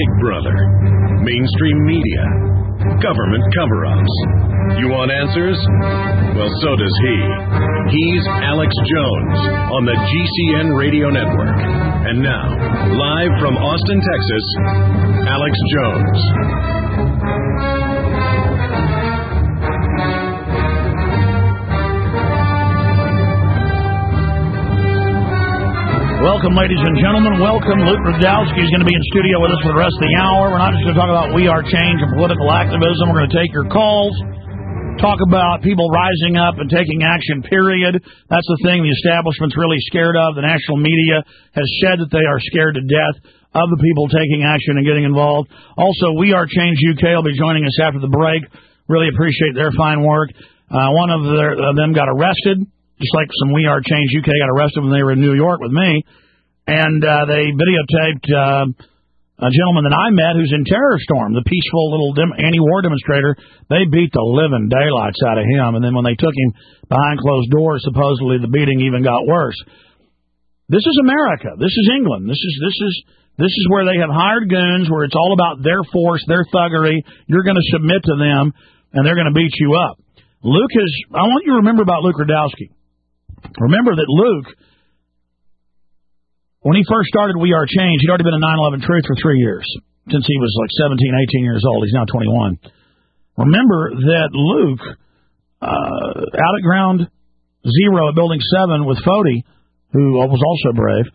Big Brother, mainstream media, government cover-ups. You want answers? Well, so does he. He's Alex Jones on the GCN Radio Network. And now, live from Austin, Texas, Alex Jones. Welcome, ladies and gentlemen. Welcome. Luke Rudkowski is going to be in studio with us for the rest of the hour. We're not just going to talk about We Are Change and political activism. We're going to take your calls, talk about people rising up and taking action, period. That's the thing the establishment's really scared of. The national media has said that they are scared to death of the people taking action and getting involved. Also, We Are Change UK will be joining us after the break. Really appreciate their fine work. One of them got arrested. Just like some We Are Change UK got arrested when they were in New York with me. And they videotaped a gentleman that I met who's in Terror Storm, the peaceful little anti-war demonstrator. They beat the living daylights out of him. And then when they took him behind closed doors, supposedly the beating even got worse. This is America. This is England. This is where they have hired goons, where it's all about their force, their thuggery. You're going to submit to them, and they're going to beat you up. I want you to remember about Luke Rudkowski. Remember that Luke, when he first started We Are Change, he'd already been a 9/11 Truth for 3 years, since he was like 17, 18 years old. He's now 21. Remember that Luke, out at Ground Zero at Building 7 with Fody, who was also brave,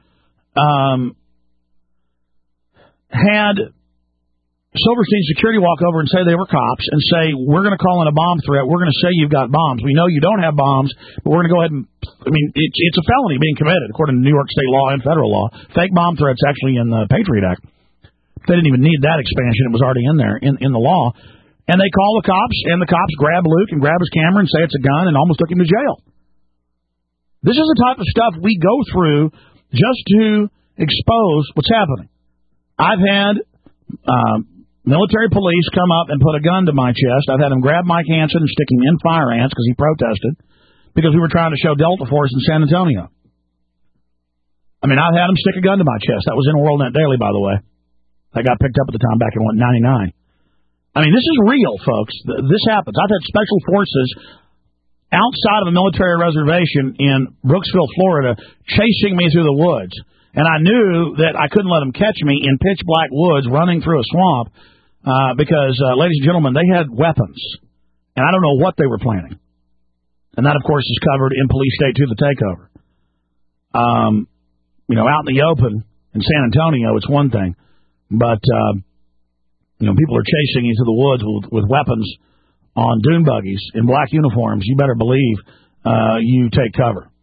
had Silverstein Security walk over and say they were cops and say, we're going to call in a bomb threat. We're going to say you've got bombs. We know you don't have bombs, but we're going to go ahead and, it's a felony being committed, according to New York state law and federal law. Fake bomb threats actually in the Patriot Act. They didn't even need that expansion. It was already in there, in the law. And they call the cops, and the cops grab Luke and grab his camera and say it's a gun and almost took him to jail. This is the type of stuff we go through just to expose what's happening. I've had military police come up and put a gun to my chest. I've had him grab Mike Hansen and stick him in fire ants because he protested, because we were trying to show Delta Force in San Antonio. I've had him stick a gun to my chest. That was in WorldNet Daily, by the way. That got picked up at the time back in 1999. This is real, folks. This happens. I've had special forces outside of a military reservation in Brooksville, Florida, chasing me through the woods. And I knew that I couldn't let them catch me in pitch black woods running through a swamp because, ladies and gentlemen, they had weapons. And I don't know what they were planning. And that, of course, is covered in Police State 2, The Takeover. Out in the open in San Antonio, it's one thing. But, people are chasing you through the woods with weapons on dune buggies in black uniforms. You better believe you take cover.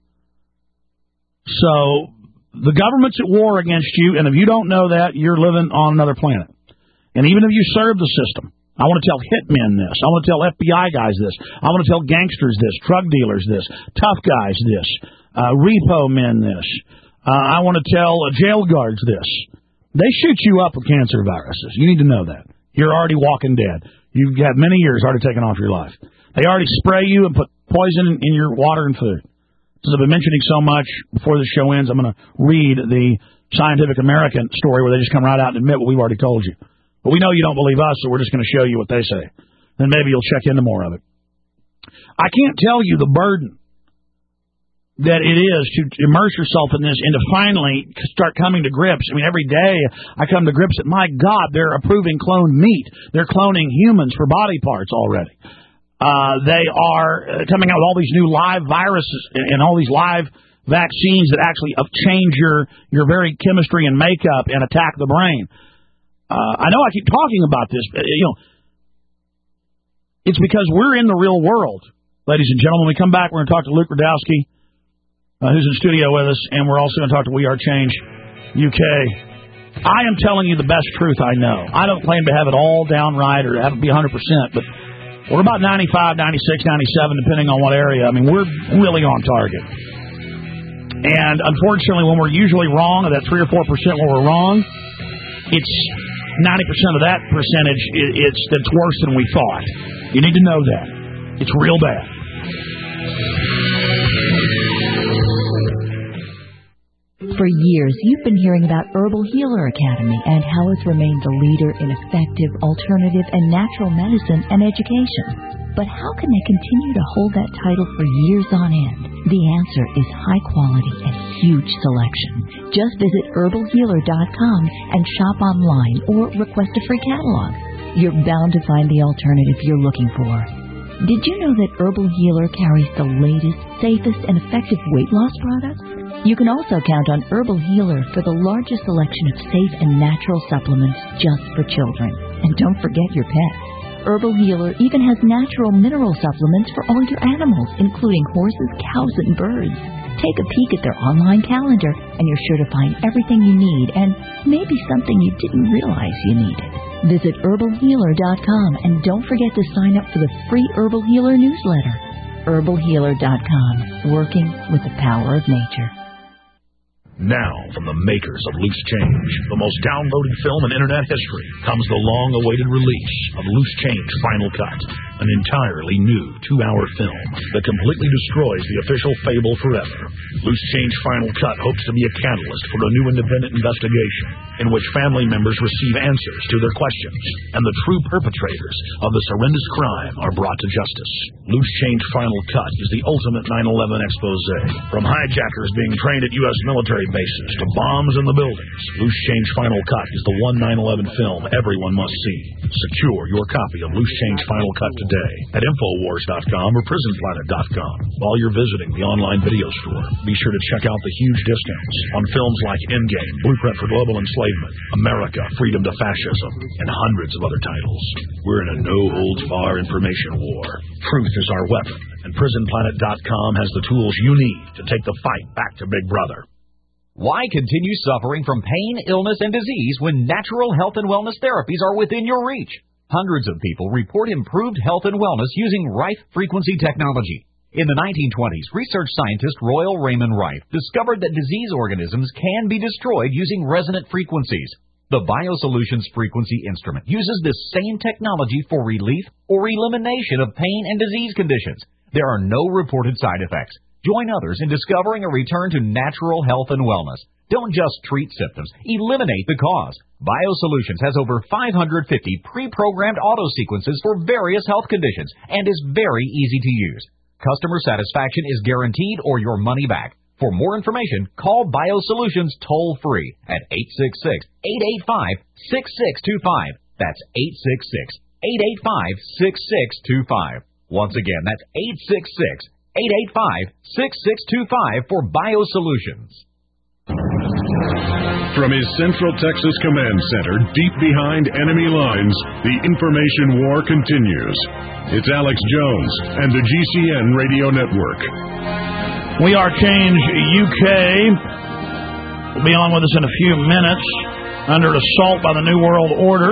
So the government's at war against you, and if you don't know that, you're living on another planet. And even if you serve the system, I want to tell hitmen this. I want to tell FBI guys this. I want to tell gangsters this, drug dealers this, tough guys this, repo men this. I want to tell jail guards this. They shoot you up with cancer viruses. You need to know that. You're already walking dead. You've got many years already taken off your life. They already spray you and put poison in your water and food. Since I've been mentioning so much, before the show ends, I'm going to read the Scientific American story where they just come right out and admit what we've already told you. But we know you don't believe us, so we're just going to show you what they say. Then maybe you'll check into more of it. I can't tell you the burden that it is to immerse yourself in this and to finally start coming to grips. Every day I come to grips that, my God, they're approving cloned meat. They're cloning humans for body parts already. They are coming out with all these new live viruses and all these live vaccines that actually change your very chemistry and makeup and attack the brain. I know I keep talking about this, but, it's because we're in the real world, ladies and gentlemen. When we come back, we're going to talk to Luke Rudkowski, who's in studio with us, and we're also going to talk to We Are Change UK. I am telling you the best truth I know. I don't claim to have it all down right or have it be 100%, but we're about 95, 96, 97, depending on what area. We're really on target. And unfortunately, when we're usually wrong, that 3 or 4% when we're wrong, it's 90% of that percentage, it's worse than we thought. You need to know that. It's real bad. For years, you've been hearing about Herbal Healer Academy and how it's remained the leader in effective, alternative, and natural medicine and education. But how can they continue to hold that title for years on end? The answer is high quality and huge selection. Just visit herbalhealer.com and shop online or request a free catalog. You're bound to find the alternative you're looking for. Did you know that Herbal Healer carries the latest, safest, and effective weight loss products? You can also count on Herbal Healer for the largest selection of safe and natural supplements just for children. And don't forget your pets. Herbal Healer even has natural mineral supplements for all your animals, including horses, cows, and birds. Take a peek at their online calendar, and you're sure to find everything you need and maybe something you didn't realize you needed. Visit herbalhealer.com and don't forget to sign up for the free Herbal Healer newsletter. herbalhealer.com, working with the power of nature. Now, from the makers of Loose Change, the most downloaded film in Internet history, comes the long-awaited release of Loose Change Final Cut, an entirely new 2-hour film that completely destroys the official fable forever. Loose Change Final Cut hopes to be a catalyst for a new independent investigation in which family members receive answers to their questions, and the true perpetrators of this horrendous crime are brought to justice. Loose Change Final Cut is the ultimate 9/11 expose. From hijackers being trained at U.S. military bases to bombs in the buildings, Loose Change Final Cut is the one 9/11 film everyone must see. Secure your copy of Loose Change Final Cut today at Infowars.com or PrisonPlanet.com. While you're visiting the online video store, be sure to check out the huge discounts on films like Endgame, Blueprint for Global Enslavement, America, Freedom to Fascism, and hundreds of other titles. We're in a no-holds-barred information war. Truth is our weapon, and PrisonPlanet.com has the tools you need to take the fight back to Big Brother. Why continue suffering from pain, illness, and disease when natural health and wellness therapies are within your reach? Hundreds of people report improved health and wellness using Rife frequency technology. In the 1920s, research scientist Royal Raymond Rife discovered that disease organisms can be destroyed using resonant frequencies. The BioSolutions frequency instrument uses this same technology for relief or elimination of pain and disease conditions. There are no reported side effects. Join others in discovering a return to natural health and wellness. Don't just treat symptoms, eliminate the cause. BioSolutions has over 550 pre-programmed auto sequences for various health conditions and is very easy to use. Customer satisfaction is guaranteed or your money back. For more information, call BioSolutions toll-free at 866-885-6625. That's 866-885-6625. Once again, that's 866-885-6625 for BioSolutions. From his Central Texas Command Center, deep behind enemy lines, the information war continues. It's Alex Jones and the GCN Radio Network. We Are Change UK will be on with us in a few minutes under assault by the New World Order.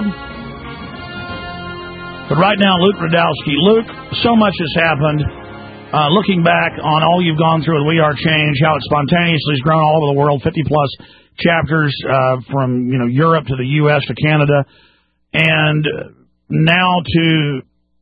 But right now, Luke Rudkowski. Luke, so much has happened. Looking back on all you've gone through with We Are Change, how it spontaneously has grown all over the world, 50-plus chapters from Europe to the U.S. to Canada, and now to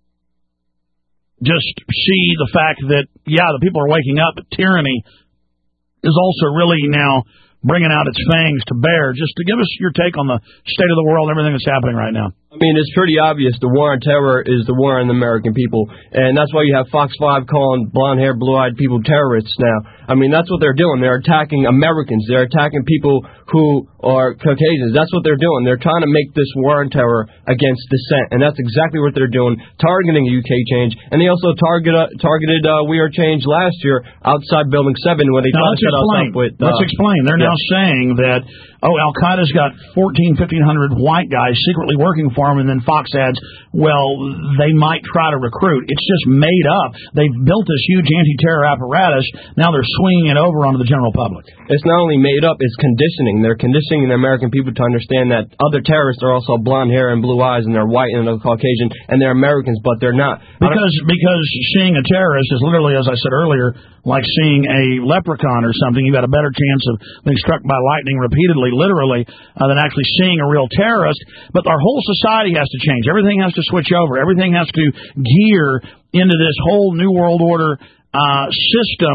just see the fact that, the people are waking up, but tyranny is also really now bringing out its fangs to bear. Just to give us your take on the state of the world, everything that's happening right now. I mean, it's pretty obvious the war on terror is the war on the American people, and that's why you have Fox 5 calling blonde-haired, blue-eyed people terrorists now. I mean, that's what they're doing. They're attacking Americans. They're attacking people who are Caucasians. That's what they're doing. They're trying to make this war on terror against dissent, and that's exactly what they're doing, targeting UK Change. And they also targeted We Are Change last year outside Building 7 when they tried to set us up with... Let's explain. They're now saying that, Al-Qaeda's got 1,500 white guys secretly working for them, and then Fox adds, they might try to recruit. It's just made up. They've built this huge anti-terror apparatus. Now they're swinging it over onto the general public. It's not only made up, it's conditioning. They're conditioning the American people to understand that other terrorists are also blonde hair and blue eyes, and they're white and they're Caucasian, and they're Americans, but they're not. Because seeing a terrorist is literally, as I said earlier, like seeing a leprechaun or something. You've got a better chance of being struck by lightning repeatedly, literally, than actually seeing a real terrorist. But our whole society has to change. Everything has to switch over. Everything has to gear into this whole New World Order system.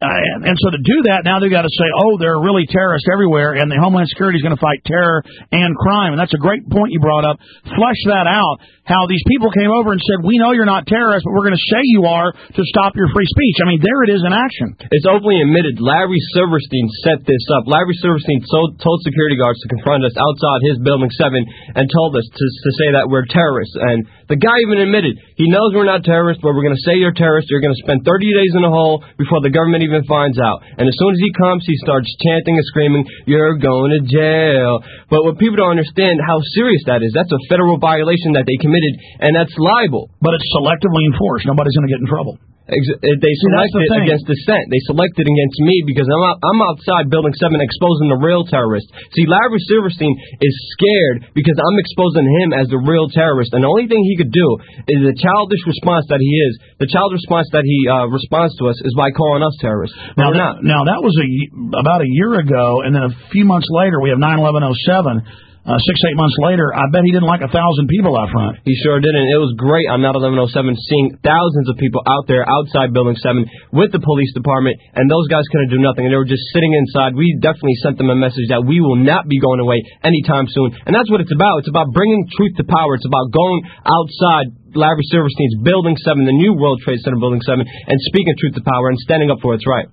And so to do that, now they've got to say, oh, there are really terrorists everywhere, and the Homeland Security is going to fight terror and crime. And that's a great point you brought up. Flesh that out, how these people came over and said, we know you're not terrorists, but we're going to say you are to stop your free speech. I mean, there it is in action. It's openly admitted. Larry Silverstein set this up. Larry Silverstein told security guards to confront us outside his Building 7 and told us to say that we're terrorists. And the guy even admitted, he knows we're not terrorists, but we're going to say you're terrorists. You're going to spend 30 days in a hole before the government even finds out. And as soon as he comes, he starts chanting and screaming, you're going to jail. But what people don't understand how serious that is. That's a federal violation that they committed, and that's libel. But it's selectively enforced. Nobody's going to get in trouble. They selected against dissent. They selected against me because I'm outside Building 7 exposing the real terrorist. See, Larry Silverstein is scared because I'm exposing him as the real terrorist. And the only thing he could do is the childish response that he is. The childish response that he responds to us is by calling us terrorists. Now that was about a year ago, and then a few months later we have 9/11/07. 6-8 months later, I bet he didn't like 1,000 people out front. He sure didn't. It was great on 9/11/07 seeing thousands of people out there outside Building 7 with the police department, and those guys couldn't do nothing, and they were just sitting inside. We definitely sent them a message that we will not be going away anytime soon, and that's what it's about. It's about bringing truth to power. It's about going outside Larry Silverstein's Building 7, the new World Trade Center Building 7, and speaking truth to power and standing up for what's right.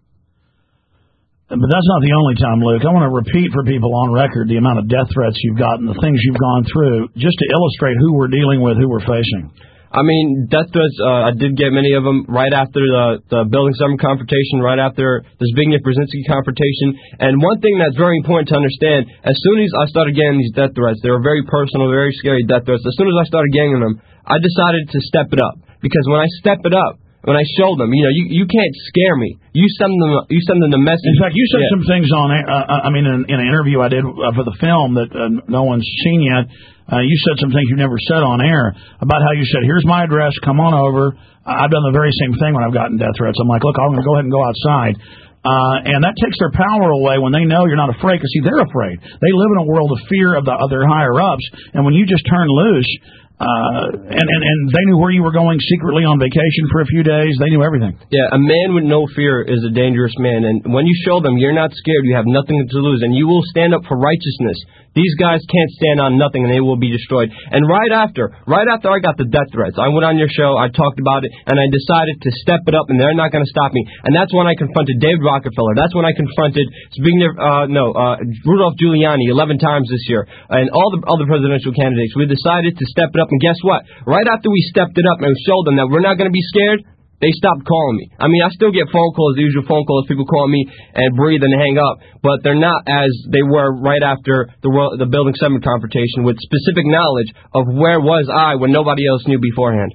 But that's not the only time, Luke. I want to repeat for people on record the amount of death threats you've gotten, the things you've gone through, just to illustrate who we're dealing with, who we're facing. I mean, death threats, I did get many of them right after the Building 7 confrontation, right after the Zbigniew Brzezinski confrontation. And one thing that's very important to understand, as soon as I started getting these death threats, they were very personal, very scary death threats. As soon as I started getting them, I decided to step it up. Because when I step it up, when I show them, you can't scare me. You send them the message. In fact, you said some things on, in an interview I did for the film that no one's seen yet. You said some things you never said on air about how you said, here's my address, come on over. I've done the very same thing when I've gotten death threats. I'm like, look, I'm going to go ahead and go outside. And that takes their power away when they know you're not afraid, because, see, they're afraid. They live in a world of fear of their higher-ups, and when you just turn loose, and they knew where you were going secretly on vacation for a few days. They knew everything. Yeah, a man with no fear is a dangerous man. And when you show them you're not scared, you have nothing to lose, and you will stand up for righteousness. These guys can't stand on nothing, and they will be destroyed. And right after I got the death threats, I went on your show, I talked about it, and I decided to step it up, and they're not going to stop me. And that's when I confronted David Rockefeller. That's when I confronted Rudolph Giuliani 11 times this year, and all the other presidential candidates. We decided to step it up, and guess what? Right after we stepped it up and showed them that we're not going to be scared, they stopped calling me. I mean, I still get phone calls, the usual phone calls, people call me and breathe and hang up, but they're not as they were right after the Building 7 confrontation with specific knowledge of where was I when nobody else knew beforehand.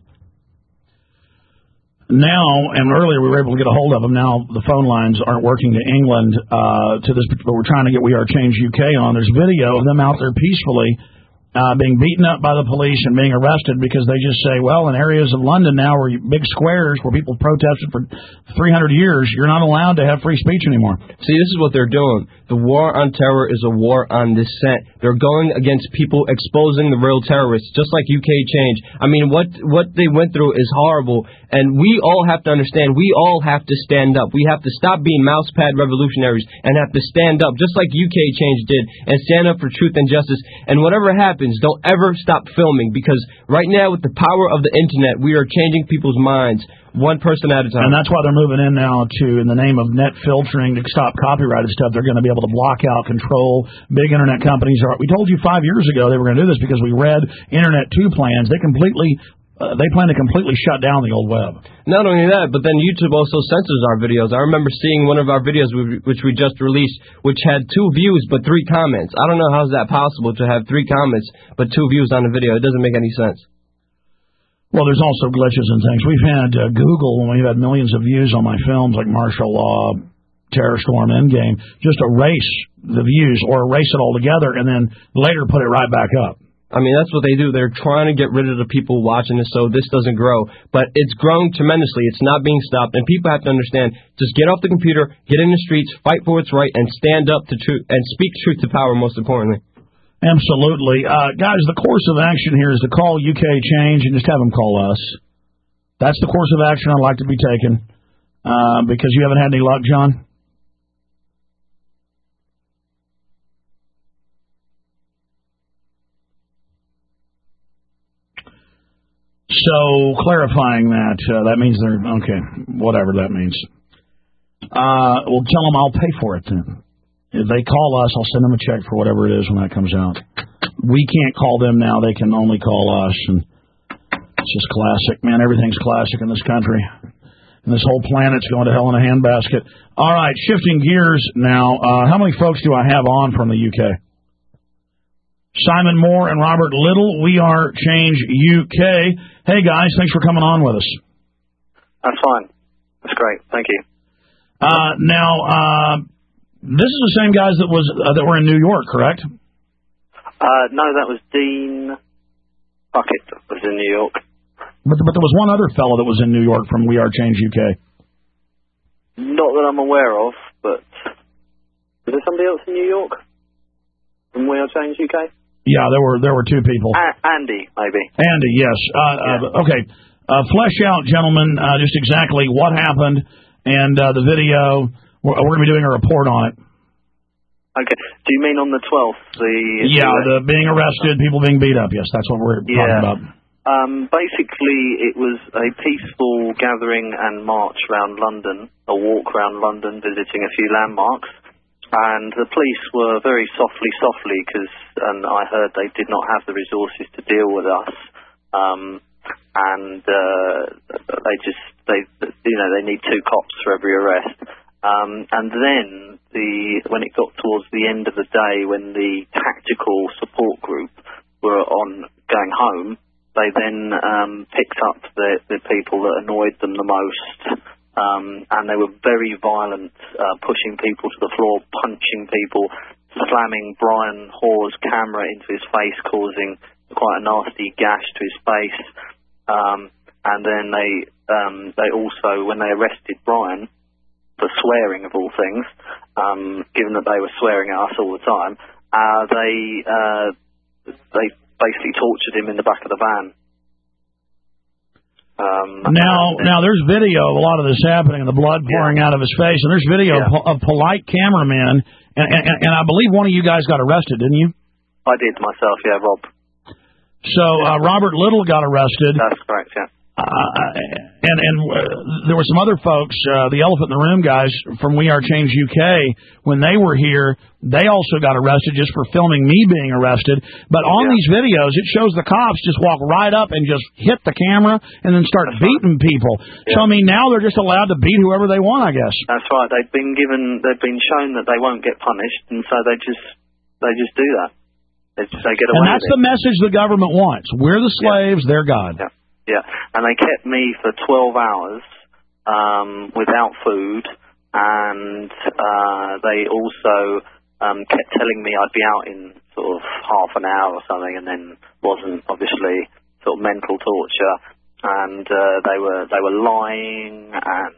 Now, and earlier we were able to get a hold of them. Now the phone lines aren't working to England to this, but we're trying to get We Are Change UK on. There's video of them out there peacefully being beaten up by the police and being arrested because they just say, well, in areas of London now where big squares where people protested for 300 years, you're not allowed to have free speech anymore. See, this is what they're doing. The war on terror is a war on dissent. They're going against people exposing the real terrorists, just like UK Change. I mean, what they went through is horrible, and we all have to understand, we all have to stand up. We have to stop being mousepad revolutionaries and have to stand up, just like UK Change did, and stand up for truth and justice. And whatever happens, don't ever stop filming, because right now with the power of the internet, we are changing people's minds one person at a time. And that's why they're moving in now to, in the name of net filtering to stop copyrighted stuff, they're going to be able to block out, control big internet companies. We told you 5 years ago they were going to do this because we read Internet 2 plans. They plan to completely shut down the old web. Not only that, but then YouTube also censors our videos. I remember seeing one of our videos which we just released, which had 2 views but 3 comments. I don't know how is that possible to have 3 comments but 2 views on the video. It doesn't make any sense. Well, there's also glitches and things. We've had Google, when we've had millions of views on my films like Martial Law, Terror Storm, Endgame, just erase the views or erase it altogether and then later put it right back up. I mean, that's what they do. They're trying to get rid of the people watching this so this doesn't grow. But it's growing tremendously. It's not being stopped. And people have to understand, just get off the computer, get in the streets, fight for what's right, and stand up to truth and speak truth to power, most importantly. Absolutely. Guys, the course of action here is to call UK Change and just have them call us. That's the course of action I'd like to be taken. because you haven't had any luck, John? So, clarifying that, that means they're, okay, whatever that means. Well, tell them I'll pay for it then. If they call us, I'll send them a check for whatever it is when that comes out. We can't call them now, they can only call us, and it's just classic. Man, everything's classic in this country. And this whole planet's going to hell in a handbasket. All right, shifting gears now. How many folks do I have on from the UK? Simon Moore and Robert Little, We Are Change UK. Hey, guys, thanks for coming on with us. That's fine. That's great. Thank you. Now, this is the same guys that were in New York, correct? No, that was Dean Bucket that was in New York. But there was one other fellow that was in New York from We Are Change UK. Not that I'm aware of, but is there somebody else in New York from We Are Change UK? Yeah, there were two people. Andy, maybe. Andy, yes. Okay. Flesh out, gentlemen, just exactly what happened and the video. We're going to be doing a report on it. Okay. Do you mean on the 12th? The being arrested, people being beat up. Yes, that's what we're talking about. Basically, it was a peaceful gathering and march around London, a walk around London, visiting a few landmarks. And the police were very softly, because I heard they did not have the resources to deal with us. They need 2 cops for every arrest. And then when it got towards the end of the day, when the tactical support group were going home, they then picked up the people that annoyed them the most. And they were very violent, pushing people to the floor, punching people, slamming Brian Hoare's camera into his face, causing quite a nasty gash to his face. And then they also, when they arrested Brian for swearing of all things, given that they were swearing at us all the time, they basically tortured him in the back of the van. Now there's video of a lot of this happening and the blood pouring out of his face, and there's video of polite cameramen, and I believe one of you guys got arrested, didn't you? I did myself, Rob. So Robert Little got arrested. That's correct, yeah. And there were some other folks, the Elephant in the Room guys from We Are Change UK, when they were here, they also got arrested just for filming me being arrested. But on these videos, it shows the cops just walk right up and just hit the camera and then start beating people. Yeah. So, I mean, now they're just allowed to beat whoever they want, I guess. That's right. They've been shown that they won't get punished, and so they just do that. They get away. And that's the message the government wants. We're the slaves, they're God. Yeah. Yeah, and they kept me for 12 hours without food, and they also kept telling me I'd be out in sort of half an hour or something, and then wasn't, obviously, sort of mental torture, and they were lying, and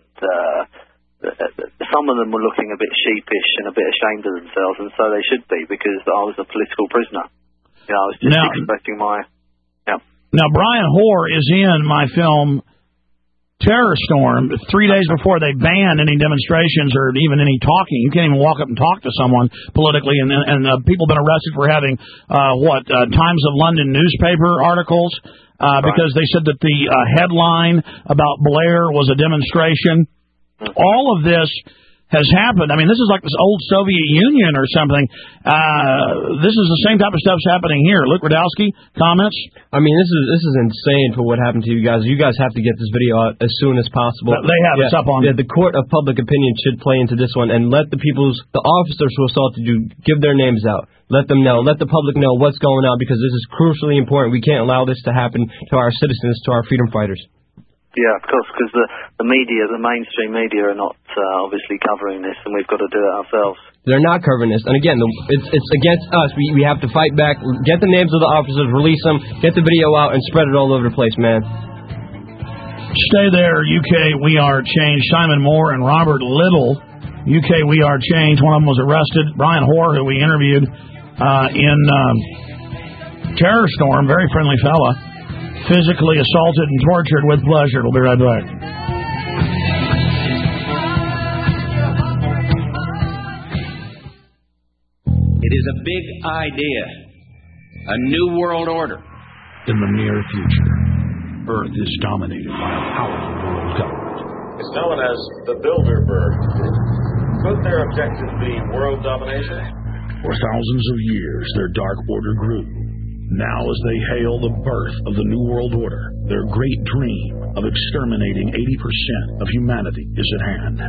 some of them were looking a bit sheepish and a bit ashamed of themselves, and so they should be, because I was a political prisoner. I was just expressing my... Now, Brian Hoare is in my film Terror Storm 3 days before they ban any demonstrations or even any talking. You can't even walk up and talk to someone politically. And people have been arrested for having, Times of London newspaper articles because they said that the headline about Blair was a demonstration. All of this has happened. I mean, this is like this old Soviet Union or something. This is the same type of stuff's happening here. Luke Radowski, comments? I mean, this is insane for what happened to you guys. You guys have to get this video out as soon as possible. They have. It's up on. Yeah, the court of public opinion should play into this one and let the officers who assaulted you, give their names out. Let them know. Let the public know what's going on, because this is crucially important. We can't allow this to happen to our citizens, to our freedom fighters. Yeah, of course, because the media, the mainstream media, are not obviously covering this, and we've got to do it ourselves. They're not covering this, and again, it's against us. We have to fight back. Get the names of the officers, release them, get the video out, and spread it all over the place, man. Stay there, UK We Are Change. Simon Moore and Robert Little, UK We Are Change. One of them was arrested. Brian Hoare, who we interviewed in Terror Storm, very friendly fella. Physically assaulted and tortured with pleasure. We'll be right back. It is a big idea. A new world order. In the near future, Earth is dominated by a powerful world government. It's known as the Bilderberg Group. Could their objective be world domination? For thousands of years, their dark order grew. Now, as they hail the birth of the New World Order, their great dream of exterminating 80% of humanity is at hand.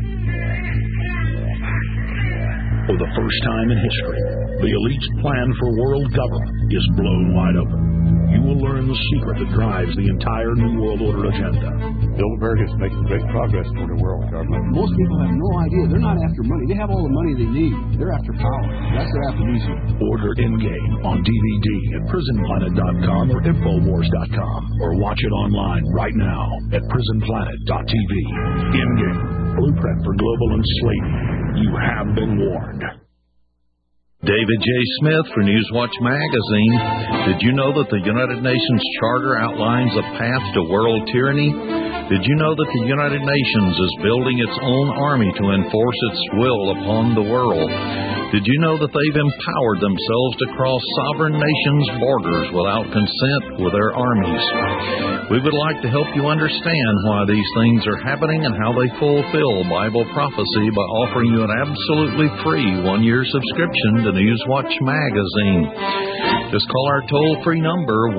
For the first time in history, the elite's plan for world government is blown wide open. You will learn the secret that drives the entire New World Order agenda. Bilderberg is making great progress toward a world government. Most people have no idea. They're not after money. They have all the money they need. They're after power. That's their aphrodisiac. Order Endgame on DVD at prisonplanet.com or Infowars.com, or watch it online right now at prisonplanet.tv. Endgame, blueprint for global enslavement. You have been warned. David J. Smith for Newswatch Magazine. Did you know that the United Nations Charter outlines a path to world tyranny? Did you know that the United Nations is building its own army to enforce its will upon the world? Did you know that they've empowered themselves to cross sovereign nations' borders without consent with their armies? We would like to help you understand why these things are happening and how they fulfill Bible prophecy by offering you an absolutely free one-year subscription to Newswatch Magazine. Just call our toll-free number,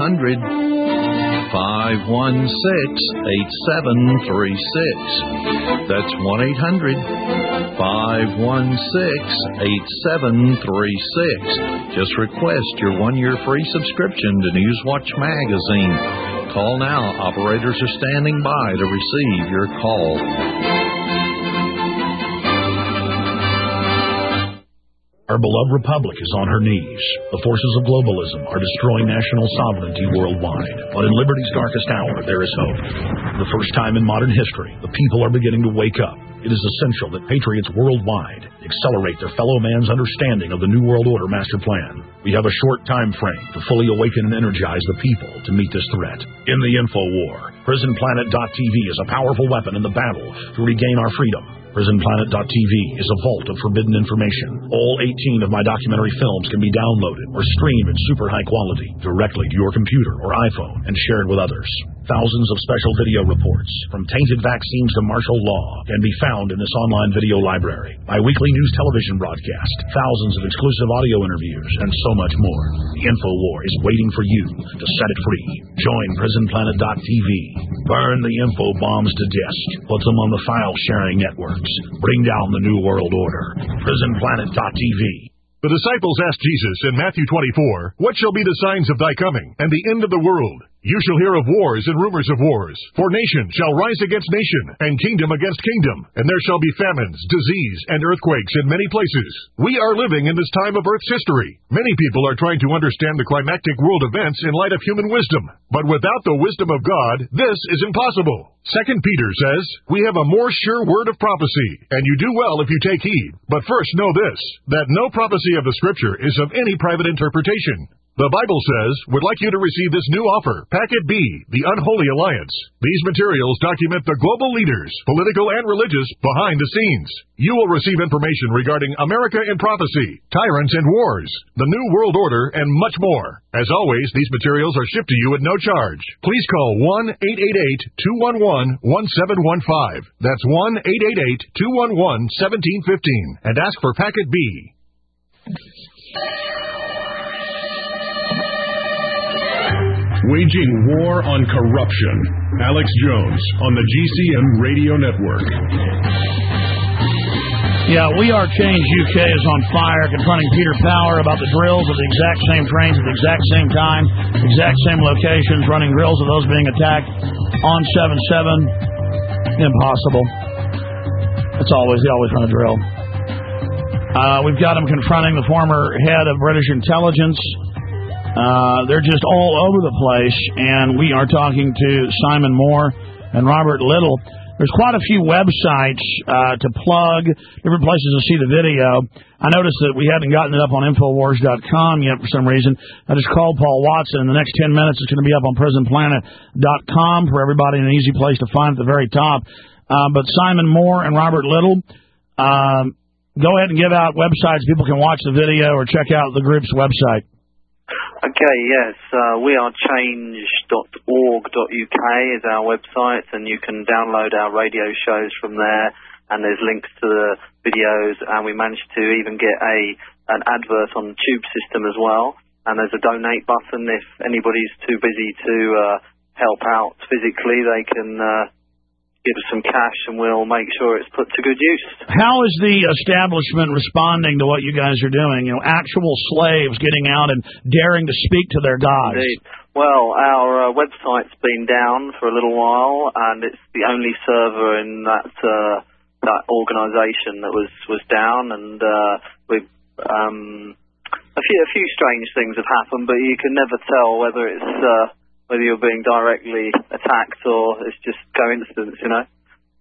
1-800-516-8736. That's 1-800-516-8736. Just request your one-year free subscription to Newswatch Magazine. Call now. Operators are standing by to receive your call. Our beloved republic is on her knees. The forces of globalism are destroying national sovereignty worldwide. But in liberty's darkest hour, there is hope. For the first time in modern history, the people are beginning to wake up. It is essential that patriots worldwide accelerate their fellow man's understanding of the New World Order master plan. We have a short time frame to fully awaken and energize the people to meet this threat. In the info war, PrisonPlanet.tv is a powerful weapon in the battle to regain our freedom. PrisonPlanet.tv is a vault of forbidden information. All 18 of my documentary films can be downloaded or streamed in super high quality directly to your computer or iPhone and shared with others. Thousands of special video reports, from tainted vaccines to martial law, can be found in this online video library. My weekly news television broadcast, thousands of exclusive audio interviews, and so much more. The InfoWar is waiting for you to set it free. Join PrisonPlanet.tv. Burn the info bombs to disk. Put them on the file-sharing networks. Bring down the New World Order. PrisonPlanet.tv. The disciples asked Jesus in Matthew 24, "What shall be the signs of thy coming, and the end of the world? You shall hear of wars and rumors of wars. For nation shall rise against nation, and kingdom against kingdom. And there shall be famines, disease, and earthquakes in many places." We are living in this time of Earth's history. Many people are trying to understand the climactic world events in light of human wisdom. But without the wisdom of God, this is impossible. 2 Peter says, "We have a more sure word of prophecy, and you do well if you take heed. But first know this, that no prophecy of the Scripture is of any private interpretation." The Bible says, "Would like you to receive this new offer, Packet B, the Unholy Alliance." These materials document the global leaders, political and religious, behind the scenes. You will receive information regarding America in prophecy, tyrants and wars, the New World Order, and much more. As always, these materials are shipped to you at no charge. Please call 1-888-211-1715. That's 1-888-211-1715, and ask for Packet B. Waging war on corruption. Alex Jones on the GCN Radio Network. Yeah, We Are Change UK is on fire, confronting Peter Power about the drills of the exact same trains at the exact same time, exact same locations, running drills of those being attacked on 7/7. Impossible. They always run a drill. We've got him confronting the former head of British intelligence. They're just all over the place, and we are talking to Simon Moore and Robert Little. There's quite a few websites to plug, different places to see the video. I noticed that we hadn't gotten it up on Infowars.com yet for some reason. I just called Paul Watson. In the next 10 minutes, it's going to be up on PrisonPlanet.com for everybody, an easy place to find at the very top. But Simon Moore and Robert Little, go ahead and give out websites people can watch the video or check out the group's website. Okay, yes, wearechange.org.uk is our website, and you can download our radio shows from there, and there's links to the videos, and we managed to even get an advert on the Tube system as well, and there's a donate button. If anybody's too busy to help out physically, they can give us some cash, and we'll make sure it's put to good use. How is the establishment responding to what you guys are doing? You know, actual slaves getting out and daring to speak to their gods. Indeed. Well, our website's been down for a little while, and it's the only server in that organisation that was down, and we've a few strange things have happened, but you can never tell whether it's whether you're being directly attacked or it's just coincidence, you know.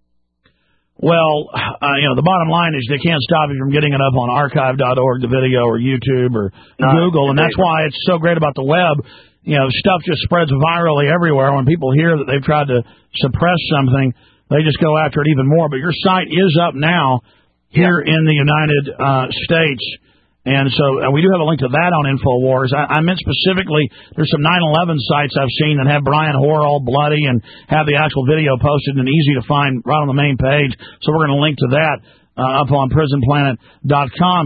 Well, the bottom line is they can't stop you from getting it up on archive.org, the video, or YouTube, or Google, and that's why it's so great about the web. You know, stuff just spreads virally everywhere. When people hear that they've tried to suppress something, they just go after it even more. But your site is up now here in the United States. And so we do have a link to that on InfoWars. I meant specifically, there's some 9/11 sites I've seen that have Brian Hoare all bloody and have the actual video posted and easy to find right on the main page. So we're going to link to that up on prisonplanet.com.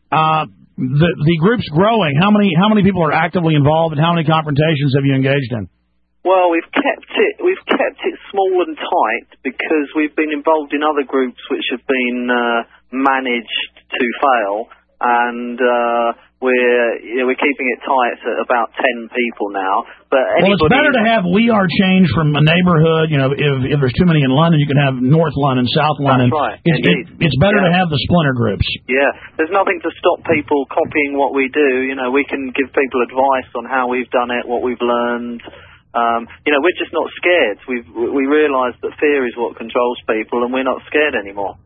The group's growing. How many people are actively involved, and how many confrontations have you engaged in? Well, we've kept it small and tight because we've been involved in other groups which have been managed to fail. And we're keeping it tight at about 10 people now. But it's better to have We Are Change from a neighborhood. You know, if there's too many in London, you can have North London, South London. That's right. It's better to have the splinter groups. Yeah, there's nothing to stop people copying what we do. You know, we can give people advice on how we've done it, what we've learned. We're just not scared. We realise that fear is what controls people, and we're not scared anymore.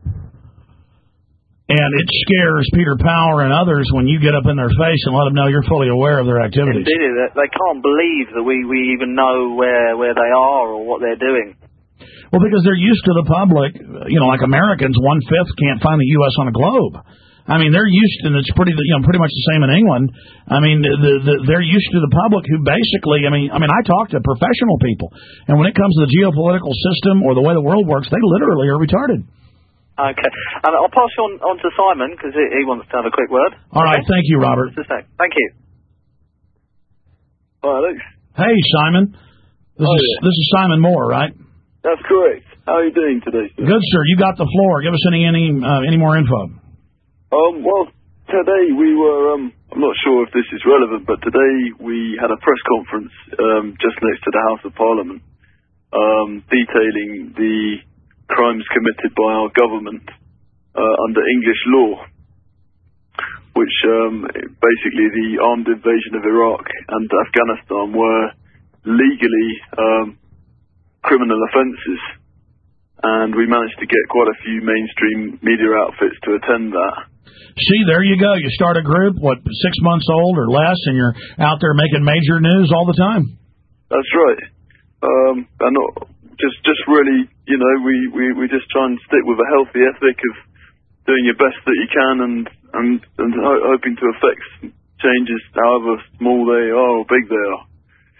And it scares Peter Power and others when you get up in their face and let them know you're fully aware of their activities. Indeed, they can't believe that we even know where they are or what they're doing. Well, because they're used to the public, like Americans, 1/5 can't find the U.S. on a globe. I mean, they're used, and it's pretty much the same in England. I mean, they're used to the public who basically, I talk to professional people, and when it comes to the geopolitical system or the way the world works, they literally are retarded. Okay. I'll pass you on to Simon, because he wants to have a quick word. All right. Thank you, Robert. Just a sec. Thank you. Hi, Alex. Hey, Simon. This is Simon Moore, right? That's correct. How are you doing today, sir? Good, sir. You got the floor. Give us any more info. Well, today we were, I'm not sure if this is relevant, but today we had a press conference just next to the House of Parliament detailing the crimes committed by our government under English law, which basically the armed invasion of Iraq and Afghanistan were legally criminal offences, and we managed to get quite a few mainstream media outfits to attend that. See, there you go. You start a group, 6 months old or less, and you're out there making major news all the time. That's right. And just really, we just try and stick with a healthy ethic of doing your best that you can and hoping to affect changes, however small they are or big they are.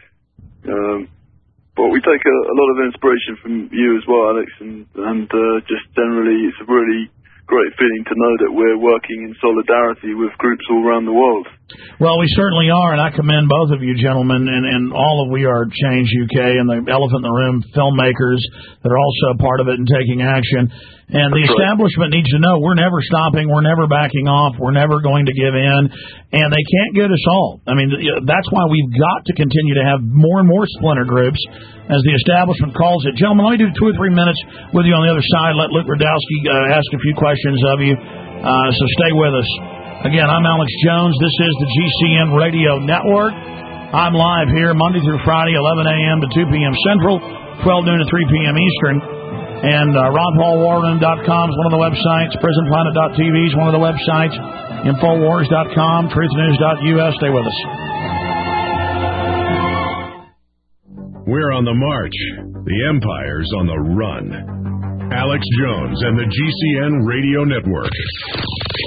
But we take a lot of inspiration from you as well, Alex, and just generally it's a really great feeling to know that we're working in solidarity with groups all around the world. Well, we certainly are, and I commend both of you gentlemen and all of We Are Change UK and the Elephant in the Room filmmakers that are also part of it and taking action. And the establishment needs to know we're never stopping, we're never backing off, we're never going to give in, and they can't get us all. I mean, that's why we've got to continue to have more and more splinter groups as the establishment calls it. Gentlemen, let me do 2 or 3 minutes with you on the other side. Let Luke Rudowski ask a few questions of you, so stay with us. Again, I'm Alex Jones. This is the GCN Radio Network. I'm live here Monday through Friday, 11 a.m. to 2 p.m. Central, 12 noon to 3 p.m. Eastern. And RonPaulWarRoom.com is one of the websites. PrisonPlanet.tv is one of the websites. Infowars.com, TruthNews.us. Stay with us. We're on the march. The Empire's on the run. Alex Jones and the GCN Radio Network.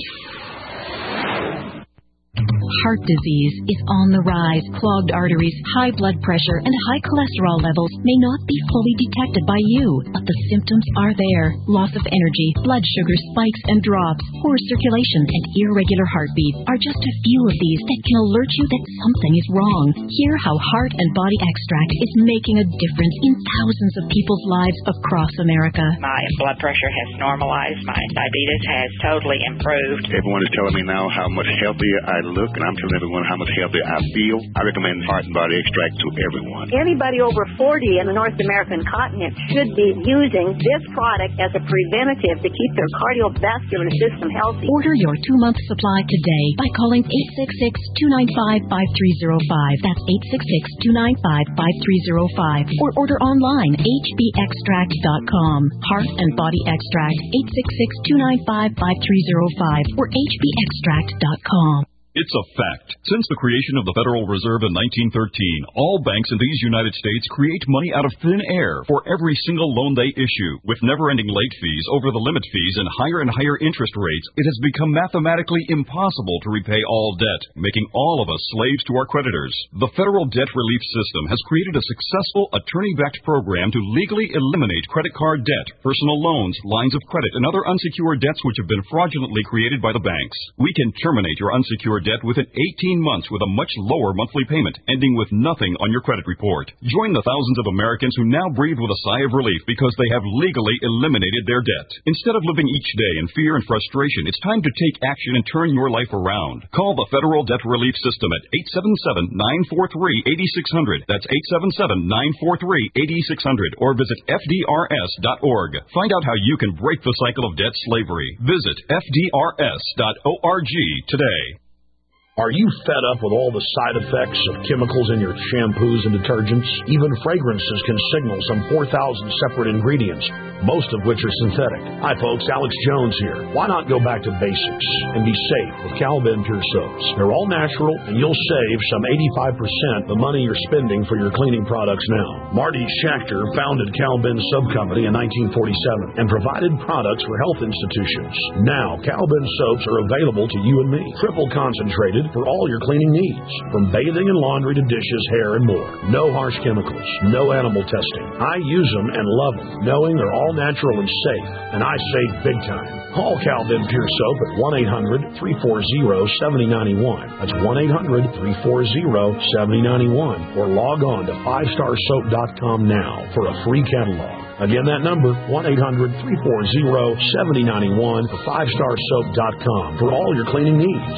heart disease is on the rise. Clogged arteries, high blood pressure, and high cholesterol levels may not be fully detected by you, but the symptoms are there. Loss of energy, blood sugar spikes and drops, poor circulation, and irregular heartbeat are just a few of these that can alert you that something is wrong. Hear how Heart and Body Extract is making a difference in thousands of people's lives across America. My blood pressure has normalized. My diabetes has totally improved. Everyone is telling me now how much healthier I look, and I'm telling everyone how much healthier I feel. I recommend Heart and Body Extract to everyone. Anybody over 40 in the North American continent should be using this product as a preventative to keep their cardiovascular system healthy. Order your 2-month supply today by calling 866-295-5305. That's 866-295-5305. Or order online, hbextract.com. Heart and Body Extract, 866-295-5305 or hbextract.com. It's a fact. Since the creation of the Federal Reserve in 1913, all banks in these United States create money out of thin air for every single loan they issue. With never-ending late fees, over-the-limit fees, and higher interest rates, it has become mathematically impossible to repay all debt, making all of us slaves to our creditors. The Federal Debt Relief System has created a successful attorney-backed program to legally eliminate credit card debt, personal loans, lines of credit, and other unsecured debts which have been fraudulently created by the banks. We can terminate your unsecured debt within 18 months with a much lower monthly payment, ending with nothing on your credit report. Join the thousands of Americans who now breathe with a sigh of relief because they have legally eliminated their debt. Instead of living each day in fear and frustration, it's time to take action and turn your life around. Call the Federal Debt Relief System at 877-943-8600. That's 877-943-8600. Or visit FDRS.org. Find out how you can break the cycle of debt slavery. Visit FDRS.org today. Are you fed up with all the side effects of chemicals in your shampoos and detergents? Even fragrances can signal some 4,000 separate ingredients, most of which are synthetic. Hi folks, Alex Jones here. Why not go back to basics and be safe with Cal-Ben Pure Soaps? They're all natural, and you'll save some 85% the money you're spending for your cleaning products now. Marty Schachter founded Cal-Ben Soap Company in 1947 and provided products for health institutions. Now, Cal-Ben soaps are available to you and me, triple concentrated for all your cleaning needs, from bathing and laundry to dishes, hair, and more. No harsh chemicals, no animal testing. I use them and love them, knowing they're all natural and safe, and I save big time. Call Cal-Ben Pure Soap at 1-800-340-7091. That's 1-800-340-7091. Or log on to 5starsoap.com now for a free catalog. Again, that number, 1-800-340-7091 or 5starsoap.com for all your cleaning needs.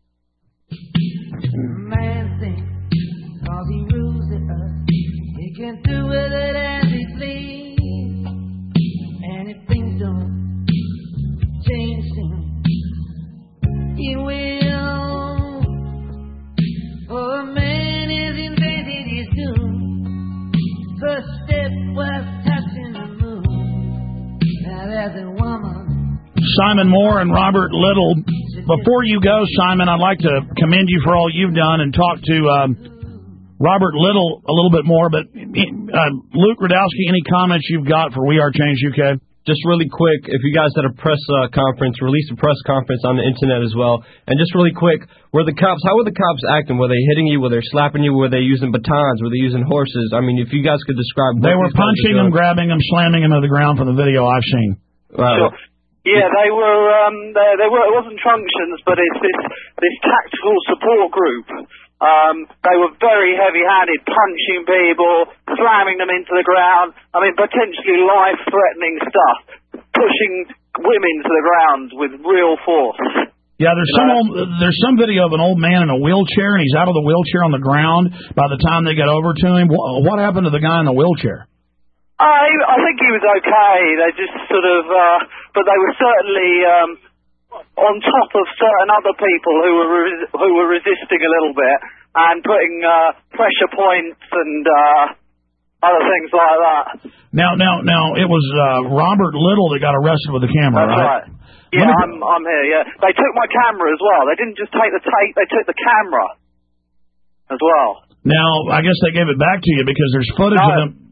Man thinks, 'cause he rules the earth, he can do with it as he please. And if things don't change things, he will. For a man has invented his doom. First step was touching the moon. Now there's a woman. Simon Moore and Robert Little. Before you go, Simon, I'd like to commend you for all you've done and talk to Robert Little a little bit more. But Luke Rudowski, any comments you've got for We Are Change UK? Just really quick, if you guys had a press conference, release a press conference on the internet as well. And just really quick, how were the cops acting? Were they hitting you? Were they slapping you? Were they using batons? Were they using horses? I mean, if you guys could describe. They were punching them, grabbing them, slamming them to the ground from the video I've seen. Sure. Yeah, they were. It wasn't truncheons, but it's this tactical support group. They were very heavy-handed, punching people, slamming them into the ground. I mean, potentially life-threatening stuff, pushing women to the ground with real force. Yeah, there's some video of an old man in a wheelchair, and he's out of the wheelchair on the ground by the time they get over to him. What happened to the guy in the wheelchair? I think he was okay. They just sort of, but they were certainly on top of certain other people who were resisting a little bit and putting pressure points and other things like that. Now, it was Robert Little that got arrested with the camera, right? Yeah, I'm here. Yeah, they took my camera as well. They didn't just take the tape; they took the camera as well. Now, I guess they gave it back to you because there's footage of them.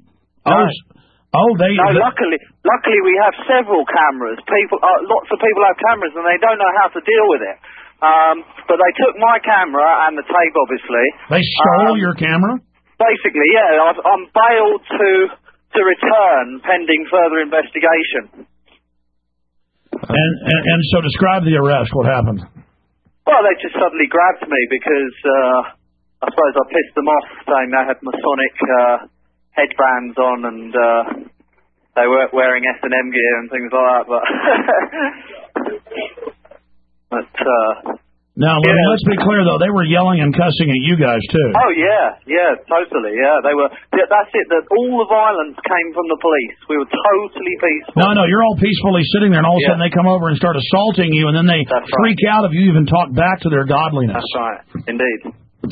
Luckily we have several cameras. Lots of people have cameras and they don't know how to deal with it. But they took my camera and the tape, obviously. They stole your camera? Basically, yeah. I'm bailed to return pending further investigation. And so describe the arrest. What happened? Well, they just suddenly grabbed me because I suppose I pissed them off, saying they had Masonic headbands on and they were wearing S&M gear and things like that. But now, let's be clear though. They were yelling and cussing at you guys too. Oh yeah, totally. Yeah, they were. That's it. That all the violence came from the police. We were totally peaceful. No, you're all peacefully sitting there, and all of a sudden they come over and start assaulting you, and then they freak out if you even talk back to their godliness. That's right. Indeed.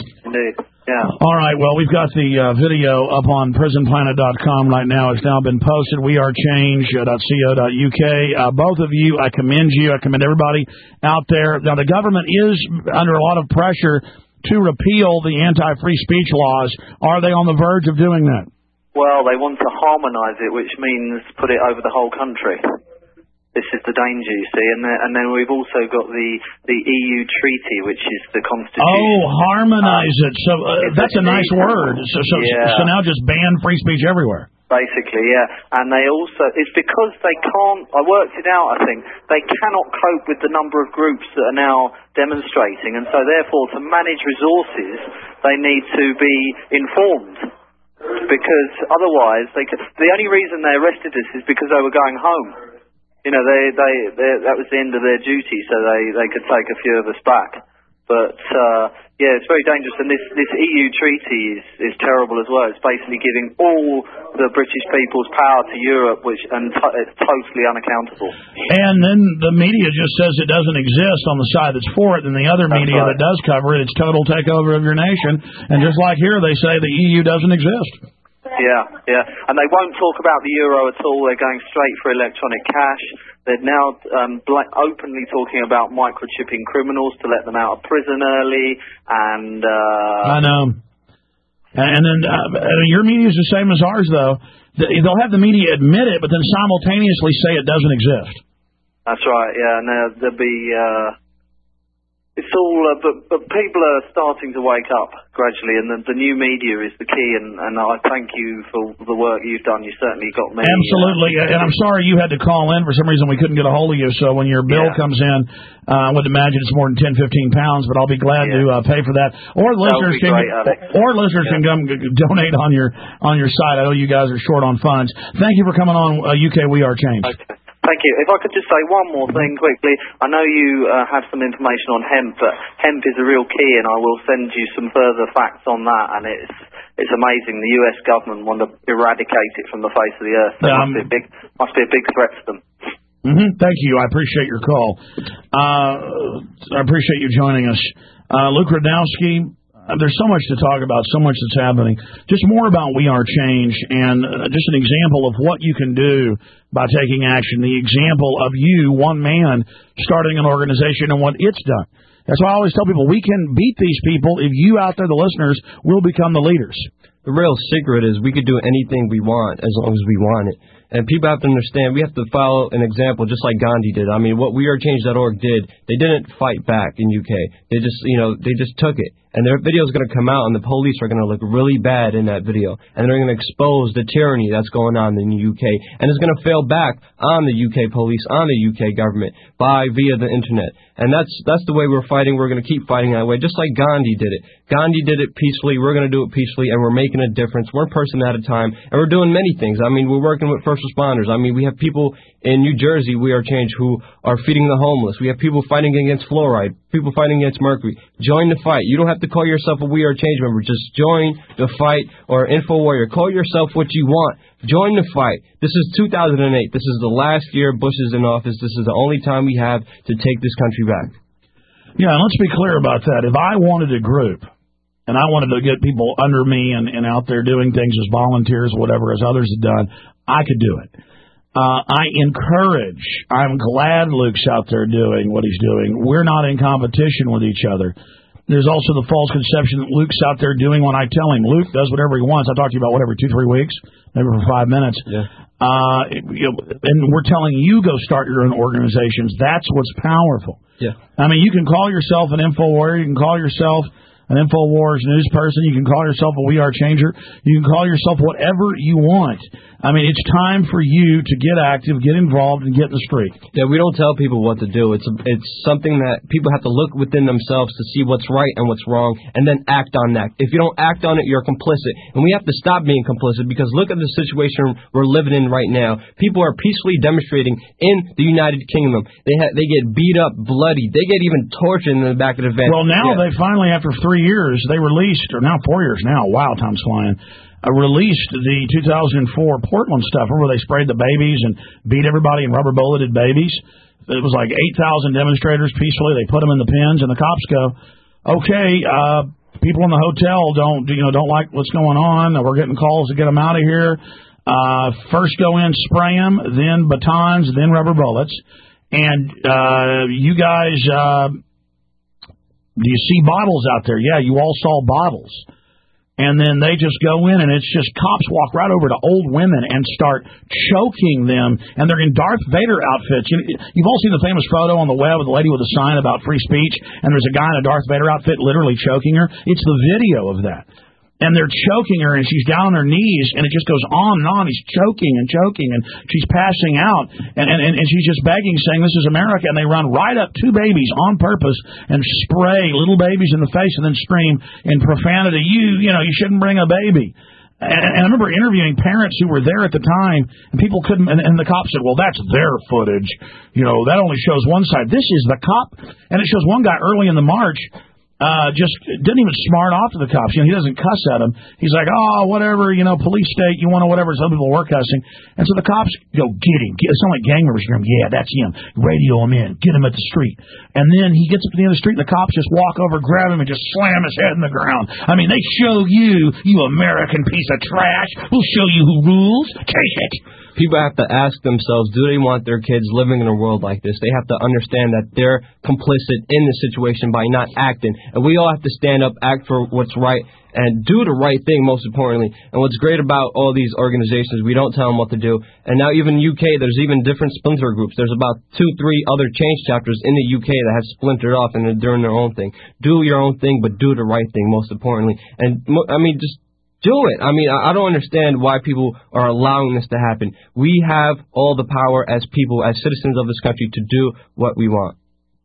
Yeah. All right. Well, we've got the video up on prisonplanet.com right now. It's now been posted. wearechange.co.uk. Both of you, I commend you. I commend everybody out there. Now, the government is under a lot of pressure to repeal the anti-free speech laws. Are they on the verge of doing that? Well, they want to harmonise it, which means put it over the whole country. This is the danger, you see, and then we've also got the EU treaty, which is the constitution. Oh, harmonise it. So that's a nice word. So now just ban free speech everywhere. Basically, yeah. And they also, it's because they can't, I worked it out, I think, they cannot cope with the number of groups that are now demonstrating, and so therefore to manage resources, they need to be informed. Because otherwise, the only reason they arrested us is because they were going home. You know, that was the end of their duty, so they could take a few of us back. But it's very dangerous, and this EU treaty is terrible as well. It's basically giving all the British people's power to Europe, it's totally unaccountable. And then the media just says it doesn't exist on the side that's for it, and the other media that does cover it, it's total takeover of your nation. And just like here, they say the EU doesn't exist. Yeah. And they won't talk about the euro at all. They're going straight for electronic cash. They're now openly talking about microchipping criminals to let them out of prison early. And I know. And then your media is the same as ours, though. They'll have the media admit it, but then simultaneously say it doesn't exist. That's right. Yeah, and there'll be. It's all, but people are starting to wake up gradually, and the new media is the key, and I thank you for the work you've done. You certainly got me. Absolutely, and I'm sorry you had to call in. For some reason, we couldn't get a hold of you, so when your bill comes in, I would imagine it's more than 10, 15 pounds, but I'll be glad to pay for that. Or listeners can come donate on your site. I know you guys are short on funds. Thank you for coming on UK We Are Change. Okay. Thank you. If I could just say one more thing quickly. I know you have some information on hemp, but hemp is a real key, and I will send you some further facts on that, and it's amazing. The US government want to eradicate it from the face of the earth. That must be a big threat to them. Thank you. I appreciate your call. I appreciate you joining us. Luke Rudnowski, there's so much to talk about, so much that's happening. Just more about We Are Change, and just an example of what you can do by taking action. The example of you, one man, starting an organization and what it's done. That's why I always tell people we can beat these people if you out there, the listeners, will become the leaders. The real secret is we could do anything we want as long as we want it. And people have to understand we have to follow an example just like Gandhi did. I mean, what WeAreChange.org did, they didn't fight back in UK. They just took it. And their video is going to come out, and the police are going to look really bad in that video. And they're going to expose the tyranny that's going on in the UK. And it's going to fail back on the UK police, on the UK government, via the Internet. And that's the way we're fighting. We're going to keep fighting that way, just like Gandhi did it. Gandhi did it peacefully. We're going to do it peacefully, and we're making a difference, one person at a time. And we're doing many things. I mean, we're working with first responders. I mean, we have people in New Jersey, We Are Change, who are feeding the homeless. We have people fighting against fluoride, people fighting against mercury. Join the fight. You don't have to call yourself a We Are Change member. Just join the fight, or Info Warrior. Call yourself what you want. Join the fight. This is 2008. This is the last year Bush is in office. This is the only time we have to take this country back. Yeah, and let's be clear about that. If I wanted a group, and I wanted to get people under me and out there doing things as volunteers, whatever, as others have done, I could do it. I'm glad Luke's out there doing what he's doing. We're not in competition with each other. There's also the false conception that Luke's out there doing what I tell him. Luke does whatever he wants. I talk to you about whatever 2-3 weeks, maybe for 5 minutes. Yeah. And we're telling you go start your own organizations. That's what's powerful. Yeah. I mean, you can call yourself an info warrior. You can call yourself an InfoWars news person. You can call yourself a We Are Changer. You can call yourself whatever you want. I mean, it's time for you to get active, get involved, and get in the street. Yeah, we don't tell people what to do. It's something that people have to look within themselves to see what's right and what's wrong, and then act on that. If you don't act on it, you're complicit. And we have to stop being complicit, because look at the situation we're living in right now. People are peacefully demonstrating in the United Kingdom. They get beat up, bloody. They get even tortured in the back of the van. Well, now they finally, after 3 years, they released, or now 4 years now, wow, time's flying, released the 2004 Portland stuff where they sprayed the babies and beat everybody and rubber bulleted babies. It was like 8,000 demonstrators peacefully. They put them in the pens, and the cops go, okay, people in the hotel don't like what's going on. We're getting calls to get them out of here. First go in, spray them, then batons, then rubber bullets. And you guys, do you see bottles out there? Yeah, you all saw bottles. And then they just go in, and it's just cops walk right over to old women and start choking them, and they're in Darth Vader outfits. You've all seen the famous photo on the web of the lady with a sign about free speech, and there's a guy in a Darth Vader outfit literally choking her. It's the video of that. And they're choking her, and she's down on her knees, and it just goes on and on. He's choking, and she's passing out, and she's just begging, saying, this is America, and they run right up to babies on purpose and spray little babies in the face and then scream in profanity, you shouldn't bring a baby. And I remember interviewing parents who were there at the time, and people couldn't, and the cop said, well, that's their footage. That only shows one side. This is the cop, and it shows one guy early in the march, just didn't even smart off to the cops. He doesn't cuss at them. He's like, oh, whatever, police state, you want to whatever. Some people were cussing. And so the cops go, get him. It sounded like gang members hear him. Yeah, that's him. Radio him in. Get him at the street. And then he gets up to the end of the street, and the cops just walk over, grab him, and just slam his head in the ground. I mean, they show you American piece of trash. We'll show you who rules. Take it. People have to ask themselves, do they want their kids living in a world like this? They have to understand that they're complicit in the situation by not acting. And we all have to stand up, act for what's right, and do the right thing, most importantly. And what's great about all these organizations, we don't tell them what to do. And now even UK, there's even different splinter groups. There's about 2-3 other change chapters in the UK that have splintered off and they're doing their own thing. Do your own thing, but do the right thing, most importantly. And, just do it. I don't understand why people are allowing this to happen. We have all the power as people, as citizens of this country, to do what we want.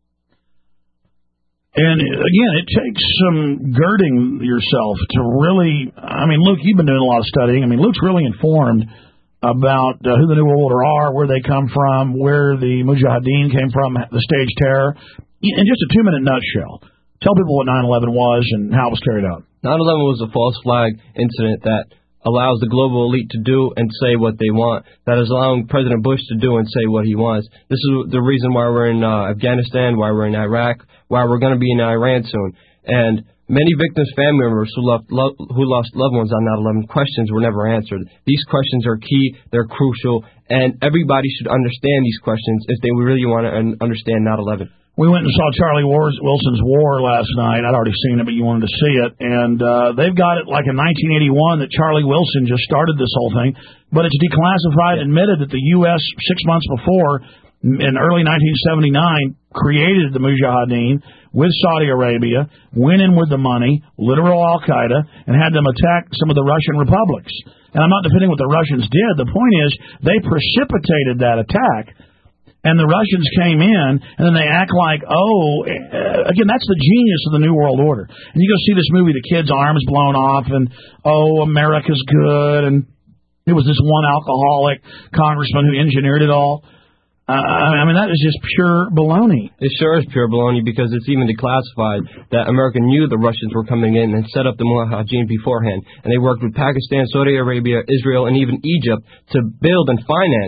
And, again, it takes some girding yourself to really, Luke, you've been doing a lot of studying. Luke's really informed about who the New World Order are, where they come from, where the Mujahideen came from, the staged terror. In just a 2-minute nutshell, tell people what 9/11 was and how it was carried out. 9/11 was a false flag incident that allows the global elite to do and say what they want, that is allowing President Bush to do and say what he wants. This is the reason why we're in Afghanistan, why we're in Iraq, why we're going to be in Iran soon. And many victims' family members who lost loved ones on 9/11, questions were never answered. These questions are key, they're crucial, and everybody should understand these questions if they really want to understand 9/11. We went and saw Charlie Wilson's War last night. I'd already seen it, but you wanted to see it. And they've got it like in 1981 that Charlie Wilson just started this whole thing. But it's declassified, admitted that the U.S. 6 months before, in early 1979, created the Mujahideen with Saudi Arabia, went in with the money, literal Al-Qaeda, and had them attack some of the Russian republics. And I'm not defending what the Russians did. The point is they precipitated that attack. And the Russians came in, and then they act like, again, that's the genius of the New World Order. And you go see this movie, the kid's arm's blown off, and, America's good, and it was this one alcoholic congressman who engineered it all. That is just pure baloney. It sure is pure baloney because it's even declassified that America knew the Russians were coming in and set up the Mujahideen beforehand. And they worked with Pakistan, Saudi Arabia, Israel, and even Egypt to build and finance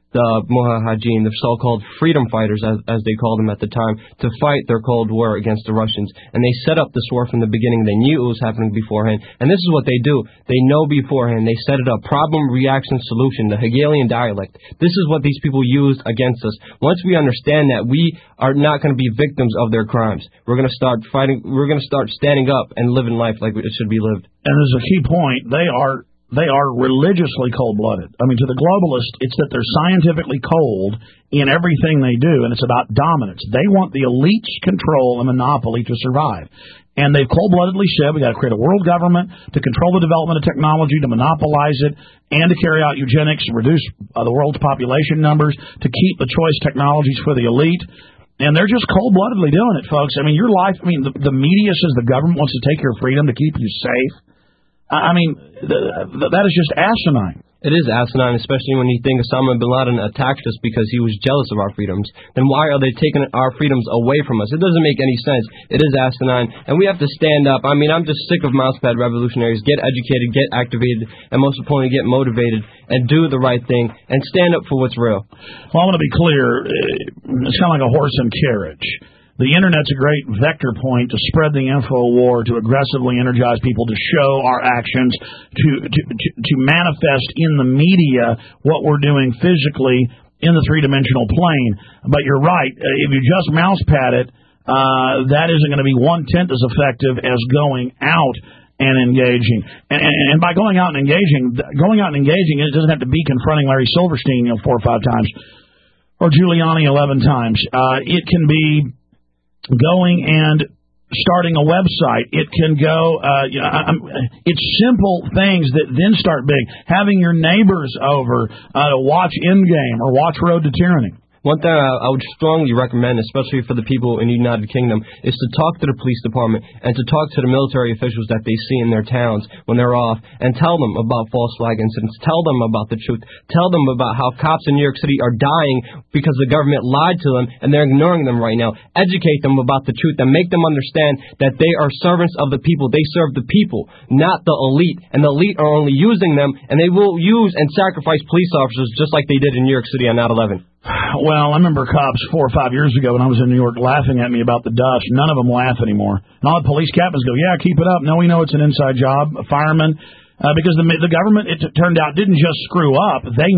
the Mujahideen, the so-called freedom fighters, as they called them at the time, to fight their Cold War against the Russians. And they set up this war from the beginning. They knew it was happening beforehand. And this is what they do. They know beforehand. They set it up. Problem, reaction, solution, the Hegelian dialect. This is what these people used against us. Once we understand that, we are not going to be victims of their crimes. We're going to start fighting. We're going to start standing up and living life like it should be lived. And there's a key point. They are religiously cold-blooded. I mean, to the globalist, it's that they're scientifically cold in everything they do, and it's about dominance. They want the elites' control and monopoly to survive. And they've cold-bloodedly said we got to create a world government to control the development of technology, to monopolize it, and to carry out eugenics, reduce the world's population numbers, to keep the choice technologies for the elite. And they're just cold-bloodedly doing it, folks. I mean, your life, the media says the government wants to take your freedom to keep you safe. I mean, that is just asinine. It is asinine, especially when you think Osama bin Laden attacked us because he was jealous of our freedoms. Then why are they taking our freedoms away from us? It doesn't make any sense. It is asinine, and we have to stand up. I mean, I'm just sick of mousepad revolutionaries. Get educated, get activated, and most importantly, get motivated and do the right thing and stand up for what's real. Well, I want to be clear. It's kind of like a horse and carriage. The Internet's a great vector point to spread the info war, to aggressively energize people, to show our actions, to manifest in the media what we're doing physically in the three-dimensional plane. But you're right. If you just mousepad it, that isn't going to be one-tenth as effective as going out and engaging. And by going out and engaging, it doesn't have to be confronting Larry Silverstein 4 or 5 times or Giuliani 11 times. It can be going and starting a website. It can go, it's simple things that then start big. Having your neighbors over to watch Endgame or watch Road to Tyranny. One thing I would strongly recommend, especially for the people in the United Kingdom, is to talk to the police department and to talk to the military officials that they see in their towns when they're off and tell them about false flag incidents. Tell them about the truth. Tell them about how cops in New York City are dying because the government lied to them and they're ignoring them right now. Educate them about the truth and make them understand that they are servants of the people. They serve the people, not the elite. And the elite are only using them, and they will use and sacrifice police officers just like they did in New York City on 9/11. Well, I remember cops 4 or 5 years ago when I was in New York laughing at me about the dust. None of them laugh anymore. And all the police captains go, yeah, keep it up. No, we know it's an inside job. A fireman. Because the government, it turned out, didn't just screw up. They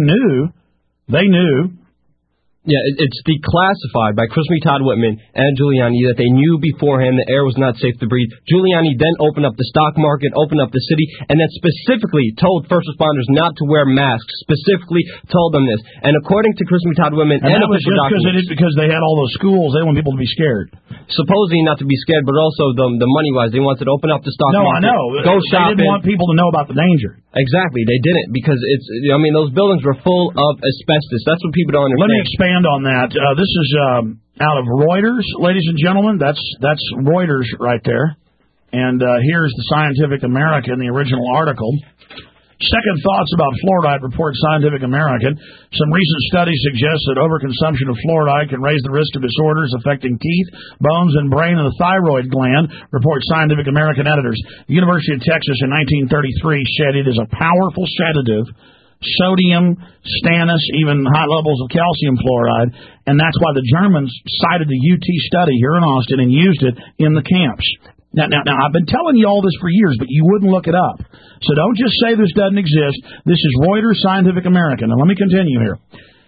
knew. Yeah, it's declassified by Christopher Todd Whitman and Giuliani that they knew beforehand the air was not safe to breathe. Giuliani then opened up the stock market, opened up the city, and then specifically told first responders not to wear masks, specifically told them this. And according to Christopher Todd Whitman and official documents, because they had all those schools, they want people to be scared. Supposedly not to be scared, but also the money-wise. They wanted to open up the stock market. No, I know. Go shopping. They didn't want people to know about the danger. Exactly, they didn't, because those buildings were full of asbestos. That's what people don't understand. Let me expand on that. This is out of Reuters, ladies and gentlemen. That's Reuters right there. And here's the Scientific American, the original article. Second thoughts about fluoride, reports Scientific American. Some recent studies suggest that overconsumption of fluoride can raise the risk of disorders affecting teeth, bones, and brain and the thyroid gland, reports Scientific American editors. The University of Texas in 1933 said it is a powerful sedative, sodium, stannous, even high levels of calcium fluoride, and that's why the Germans cited the UT study here in Austin and used it in the camps. Now, I've been telling you all this for years, but you wouldn't look it up. So don't just say this doesn't exist. This is Reuters Scientific American. Now, let me continue here.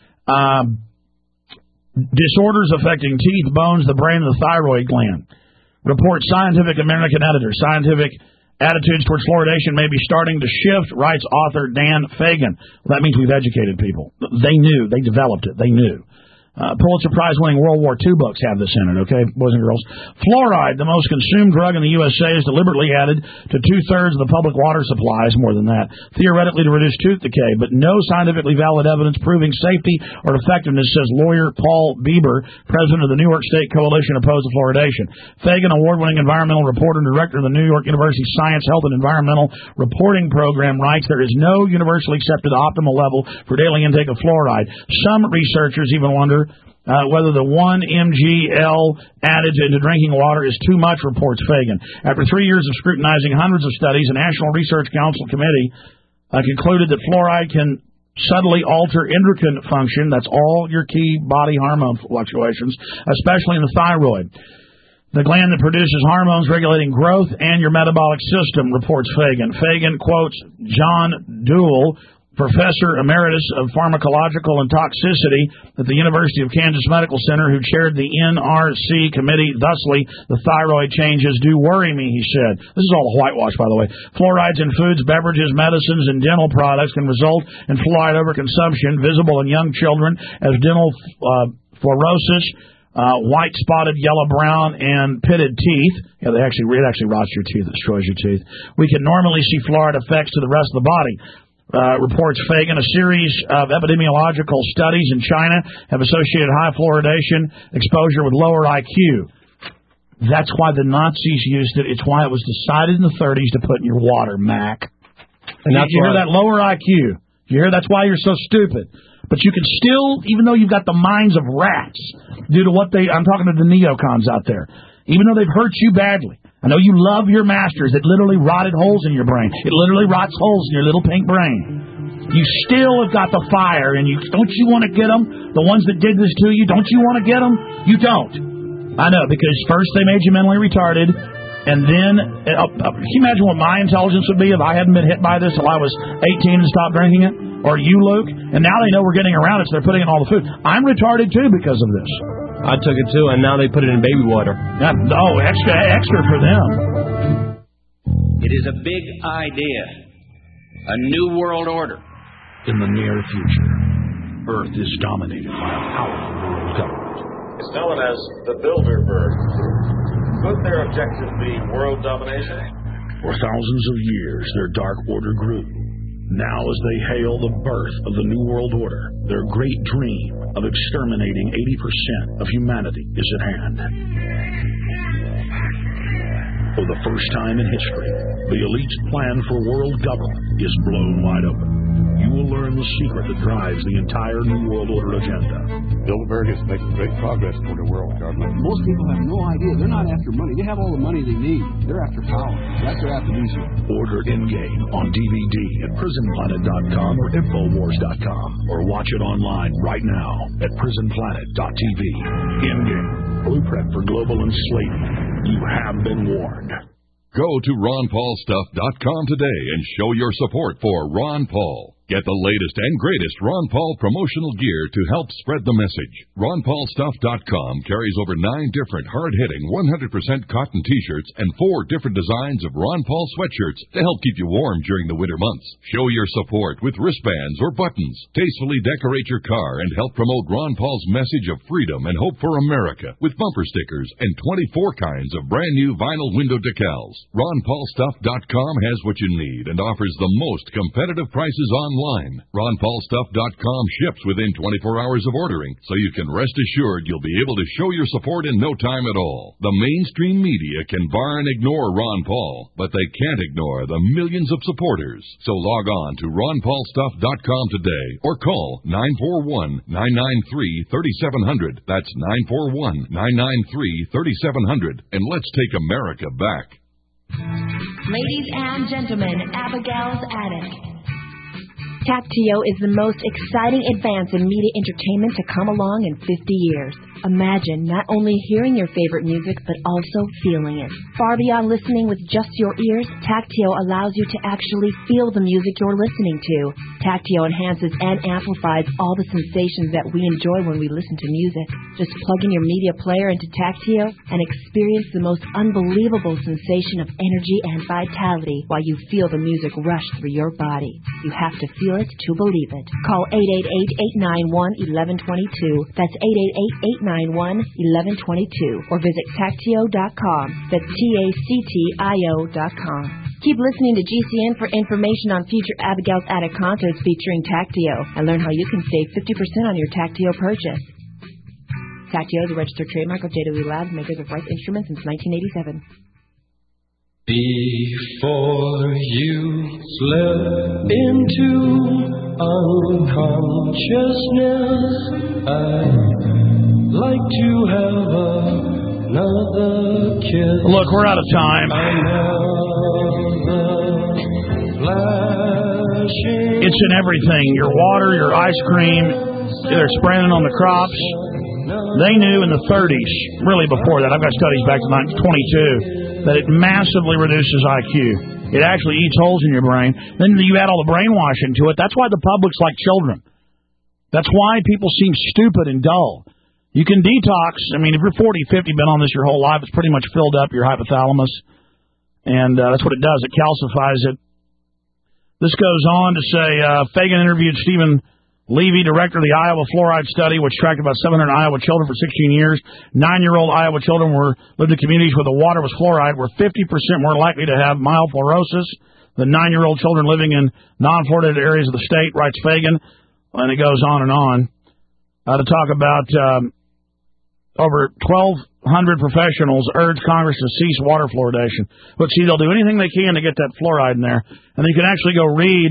Disorders affecting teeth, bones, the brain, and the thyroid gland. Report Scientific American editor. Scientific attitudes towards fluoridation may be starting to shift, writes author Dan Fagan. Well, that means we've educated people. They knew. They developed it. They knew. Pulitzer Prize-winning World War II books have this in it, okay, boys and girls. Fluoride, the most consumed drug in the USA, is deliberately added to 2/3 of the public water supplies, more than that, theoretically to reduce tooth decay, but no scientifically valid evidence proving safety or effectiveness, says lawyer Paul Bieber, president of the New York State Coalition Opposed to Fluoridation. Fagan, award-winning environmental reporter and director of the New York University Science, Health, and Environmental Reporting Program, writes there is no universally accepted optimal level for daily intake of fluoride. Some researchers even wonder whether the 1 mg/L added into drinking water is too much, reports Fagan. After 3 years of scrutinizing hundreds of studies, a National Research Council committee concluded that fluoride can subtly alter endocrine function. That's all your key body hormone fluctuations, especially in the thyroid, the gland that produces hormones regulating growth and your metabolic system, reports Fagan. Fagan quotes John Duell, Professor Emeritus of Pharmacological and Toxicity at the University of Kansas Medical Center, who chaired the NRC committee. Thusly, the thyroid changes do worry me, he said. This is all a whitewash, by the way. Fluorides in foods, beverages, medicines, and dental products can result in fluoride overconsumption, visible in young children as dental fluorosis, white, spotted, yellow, brown, and pitted teeth. Yeah, it actually rots your teeth. It destroys your teeth. We can normally see fluoride effects to the rest of the body. Reports Fagan. A series of epidemiological studies in China have associated high fluoridation exposure with lower IQ. That's why the Nazis used it. It's why it was decided in the 30s to put in your water, Mac. And that's you hear that lower IQ. You hear that's why you're so stupid. But you can still, even though you've got the minds of rats, due to what I'm talking to the neocons out there, even though they've hurt you badly. I know you love your masters that literally rotted holes in your brain. It literally rots holes in your little pink brain. You still have got the fire, and don't you want to get them? The ones that did this to you, don't you want to get them? You don't. I know, because first they made you mentally retarded, and then, can you imagine what my intelligence would be if I hadn't been hit by this till I was 18 and stopped drinking it? Or you, Luke? And now they know we're getting around it, so they're putting it in all the food. I'm retarded, too, because of this. I took it, too, and now they put it in baby water. Extra for them. It is a big idea. A new world order. In the near future, Earth is dominated by a powerful world government. It's known as the Bilderberg Group. Could their objective be world domination? For thousands of years, their Dark Order grew. Now, as they hail the birth of the New World Order, their great dream of exterminating 80% of humanity is at hand. For the first time in history, the elite's plan for world government is blown wide open. You will learn the secret that drives the entire New World Order agenda. Bilderberg is making great progress toward a world government. Most people have no idea. They're not after money. They have all the money they need. They're after power. That's their aphrodisiac. Order In-Game on DVD at prisonplanet.com or Infowars.com, or watch it online right now at prisonplanet.tv. In-Game, blueprint for global enslavement. You have been warned. Go to RonPaulStuff.com today and show your support for Ron Paul. Get the latest and greatest Ron Paul promotional gear to help spread the message. RonPaulStuff.com carries over 9 different hard-hitting 100% cotton T-shirts and 4 different designs of Ron Paul sweatshirts to help keep you warm during the winter months. Show your support with wristbands or buttons. Tastefully decorate your car and help promote Ron Paul's message of freedom and hope for America with bumper stickers and 24 kinds of brand new vinyl window decals. RonPaulStuff.com has what you need and offers the most competitive prices online. RonPaulStuff.com ships within 24 hours of ordering, so you can rest assured you'll be able to show your support in no time at all. The mainstream media can bar and ignore Ron Paul, but they can't ignore the millions of supporters. So log on to RonPaulStuff.com today or call 941-993-3700. That's 941-993-3700. And let's take America back. Ladies and gentlemen, Abigail's Attic. Tactio is the most exciting advance in media entertainment to come along in 50 years. Imagine not only hearing your favorite music, but also feeling it. Far beyond listening with just your ears, Tactio allows you to actually feel the music you're listening to. Tactio enhances and amplifies all the sensations that we enjoy when we listen to music. Just plug in your media player into Tactio and experience the most unbelievable sensation of energy and vitality while you feel the music rush through your body. You have to feel it to believe it. Call 888-891-1122. That's 888-891-1122. Or visit Tactio.com. That's Tactio.com. Keep listening to GCN for information on future Abigail's Attic concerts featuring Tactio, and learn how you can save 50% on your Tactio purchase. Tactio is a registered trademark of JW Labs, makers of Rice Instruments since 1987. Before you slip into unconsciousness, I'd like to have another kiss. Look, we're out of time. Another flash It's in everything. Your water, your ice cream. They're spraying it on the crops. They knew in the 30s, really before that, I've got studies back to 1922, that it massively reduces IQ. It actually eats holes in your brain. Then you add all the brainwashing to it. That's why the public's like children. That's why people seem stupid and dull. You can detox. I mean, if you're 40, 50, been on this your whole life, it's pretty much filled up your hypothalamus. And that's what it does. It calcifies it. This goes on to say, Fagan interviewed Stephen Levy, director of the Iowa fluoride study, which tracked about 700 Iowa children for 16 years. 9-year-old Iowa children lived in communities where the water was fluoride, were 50% more likely to have mild fluorosis than 9-year-old children living in non-fluoridated areas of the state, writes Fagan. And it goes on and on. To talk about over 1,200 professionals urge Congress to cease water fluoridation. But see, they'll do anything they can to get that fluoride in there. And you can actually go read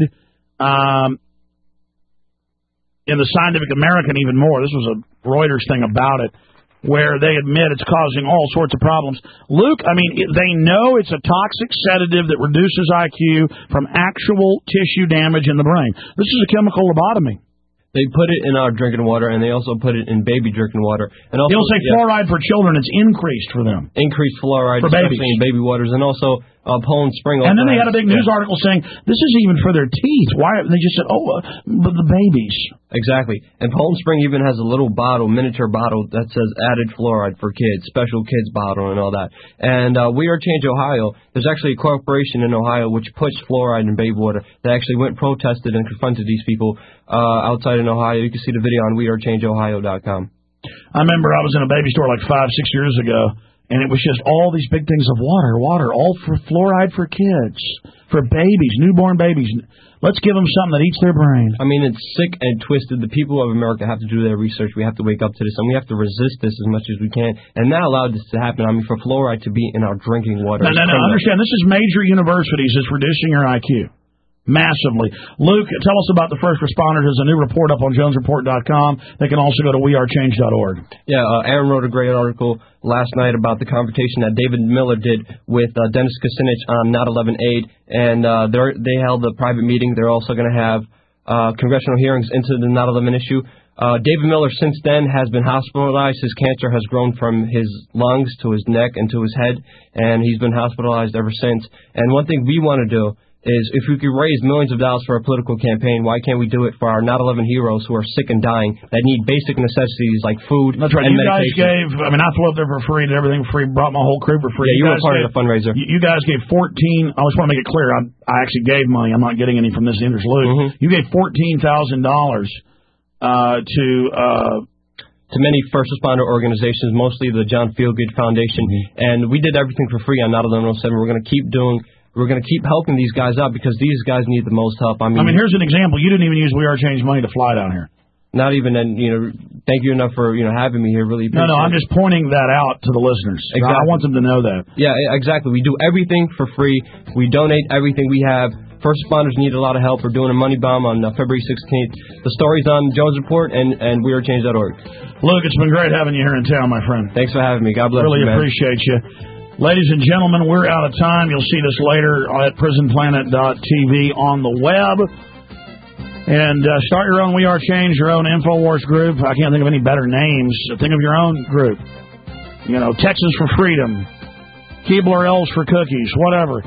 in the Scientific American even more. This was a Reuters thing about it, where they admit it's causing all sorts of problems. Luke, I mean, they know it's a toxic sedative that reduces IQ from actual tissue damage in the brain. This is a chemical lobotomy. They put it in our drinking water, and they also put it in baby drinking water. And also, you'll say fluoride for children, it's increased for them. Increased fluoride, for especially in baby waters, and also Poland Spring. And then they had a big news article saying, this isn't even for their teeth. Why? They just said, but the babies. Exactly. And Poland Spring even has a little bottle, miniature bottle, that says added fluoride for kids, special kids bottle and all that. And We Are Change Ohio, there's actually a corporation in Ohio which puts fluoride in baby water. They actually went protested and confronted these people outside in Ohio. You can see the video on wearechangeohio.com. I remember I was in a baby store like 5-6 years ago, and it was just all these big things of water, all for fluoride for kids, for babies, newborn babies. Let's give them something that eats their brain. I mean, it's sick and twisted. The people of America have to do their research. We have to wake up to this, and we have to resist this as much as we can, and not allow this to happen. I mean, for fluoride to be in our drinking water. No, understand, this is major universities. It's reducing your IQ. Massively. Luke, tell us about the first responders. There's a new report up on JonesReport.com. They can also go to wearechange.org. Yeah, Aaron wrote a great article last night about the confrontation that David Miller did with Dennis Kucinich on 9/11 aid, and they held a private meeting. They're also going to have congressional hearings into the 9/11 issue. David Miller, since then, has been hospitalized. His cancer has grown from his lungs to his neck and to his head, and he's been hospitalized ever since. And one thing we want to do is, if we could raise millions of dollars for a political campaign, why can't we do it for our 9/11 heroes who are sick and dying, that need basic necessities like food and medication? That's right. You guys gave, I flew up there for free, did everything for free, brought my whole crew for free. Yeah, you were part of the fundraiser. You guys gave 14, I just want to make it clear, I actually gave money. I'm not getting any from this interest, Luke. Mm-hmm. You gave $14,000 to many first responder organizations, mostly the John Feelgood Foundation, and we did everything for free on 9/11/07. We're going to keep helping these guys out because these guys need the most help. I mean, here's an example. You didn't even use We Are Change money to fly down here. Not even, and thank you enough for having me here. Really appreciate it. No, I'm just pointing that out to the listeners. Exactly. I want them to know that. Yeah, exactly. We do everything for free. We donate everything we have. First responders need a lot of help. We're doing a money bomb on February 16th. The story's on Jones Report and wearechange.org. Luke, it's been great having you here in town, my friend. Thanks for having me. God bless you, man. Really appreciate you. Ladies and gentlemen, we're out of time. You'll see this later at prisonplanet.tv on the web. And start your own We Are Change, your own InfoWars group. I can't think of any better names. Think of your own group. Texas for Freedom, Keebler Elves for Cookies, whatever.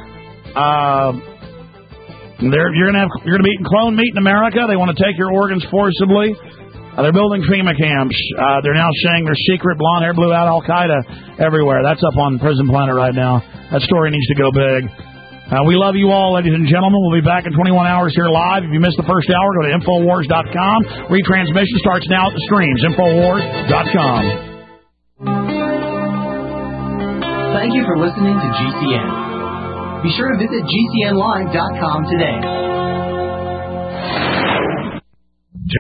You're going to be eating clone meat in America. They want to take your organs forcibly. They're building FEMA camps. They're now saying there's secret blonde-hair, blue-out Al-Qaeda everywhere. That's up on Prison Planet right now. That story needs to go big. We love you all, ladies and gentlemen. We'll be back in 21 hours here live. If you missed the first hour, go to Infowars.com. Retransmission starts now at the streams. Infowars.com. Thank you for listening to GCN. Be sure to visit GCNlive.com today.